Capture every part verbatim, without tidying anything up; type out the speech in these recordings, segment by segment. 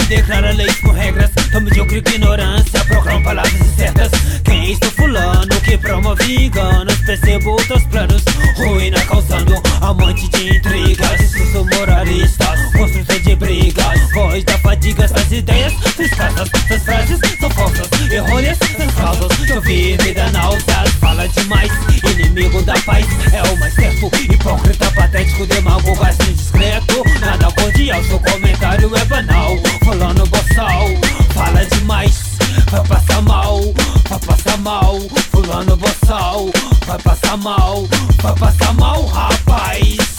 declara leis com regras, tão medíocre ignorância, proclamam palavras incertas. Quem é este fulano que promove enganos? Percebo outros planos, ruína causando, amante de intrigas, discurso moralista, construtor de brigas, voz da fadiga, essas ideias são escassas, essas frases são falsas, errôneas, sem causas, tô vivida náuseas, fala demais, inimigo da paz, é o mais certo, hipócrita, patético, demagogo, assim discreto, nada cordial, seu comentário é banal, falando boçal, fala demais, vai passar mal, vai passar mal, fulano boçal, vai passar mal, vai passar mal, rapaz.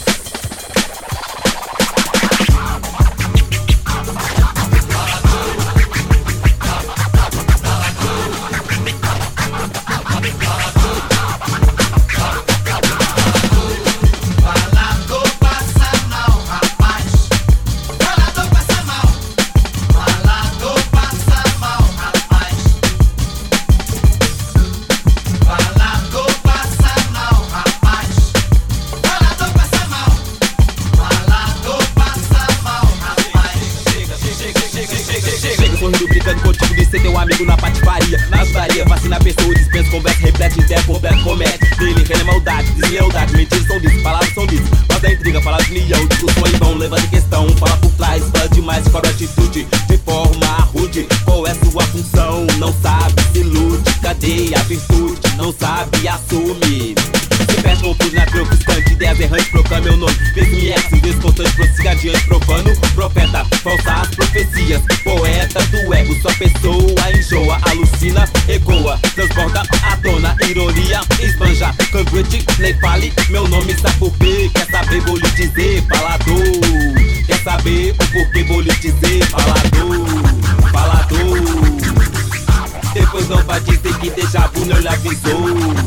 Sorrindo, brincando contigo de ser teu amigo na patifaria. Nas varia, vacina a pessoa, dispensa, conversa, reflete, ideia, completo, comete. Dele, reina, maldade, deslealdade, mentiras são ditas, palavras são ditas. Faz da intriga, fala de união, discussão em vão, levanta questão, fala por trás, fala demais, cobra atitude, de forma rude. Qual é sua função? Não sabe, se ilude, cadê a virtude? Não sabe, assume. Se perde, confuso, na troca, instante, ideias errantes, proclama meu nome. Vez-me é, descontante, prossiga adiante, profano, profeta, falsas profecias, poeta do ego, sua pessoa enjoa, alucina, ecoa, transborda a tona, ironia, esbanja, congruente, nem fale meu nome, sabe por quê? Quer saber, vou lhe dizer, falador. Quer saber o porquê, vou lhe dizer, falador, falador. Depois não vai dizer que déjà vu não lhe avisou.